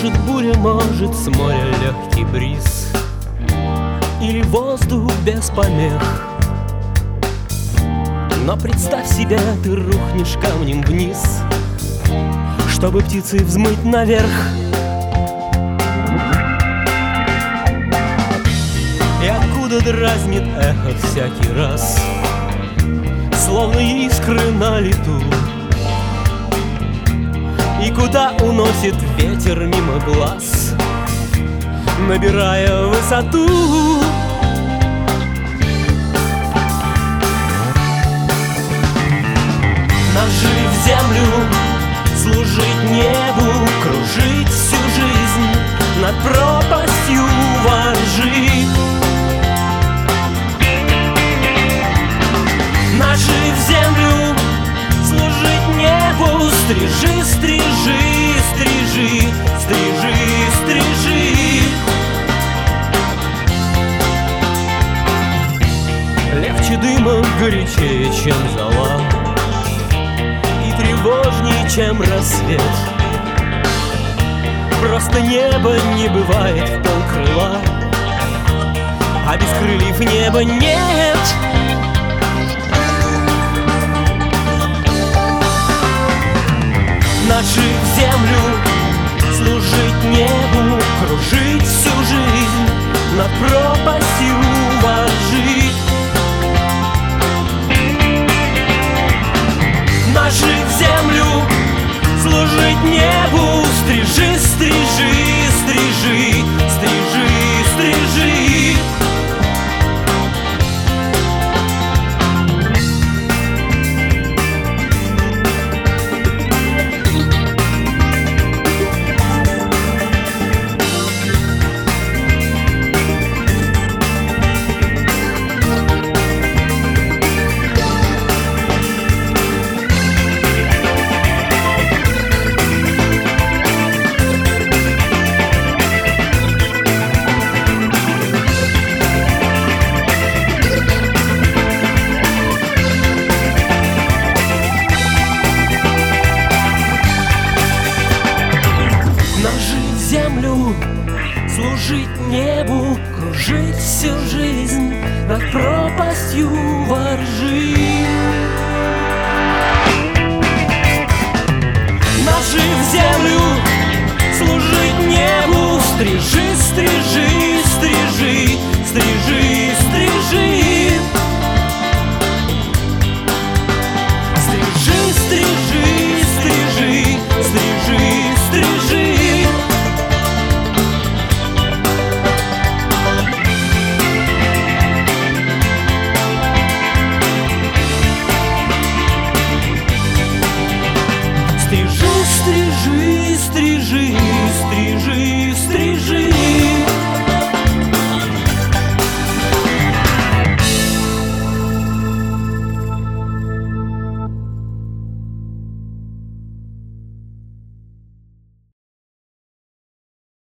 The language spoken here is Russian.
Может буря, может с моря легкий бриз, или воздух без помех. Но представь себе, ты рухнешь камнем вниз, чтобы птицы взмыть наверх. И откуда дразнит эхо всякий раз, словно искры на лету. И куда уносит ветер мимо глаз, набирая высоту. Нажили в землю, служить небу, кружить всю жизнь над пропастью воржи. Нажили в землю, служить небу, стрижи, стрижи, стрижи, стрижи, стрижи. Легче дыма, горячее, чем зола, и тревожней, чем рассвет. Просто небо не бывает в полкрыла, а без крыльев неба нет. Нажив землю, служить небу, кружить всю жизнь над пропастью воржи. Нажив землю, служить небу, стрижи, стрижи, стрижи, стрижи, стрижи. Землю, служить небу, кружить всю жизнь над пропастью воржи. Нажив землю, служить небу, стрижи,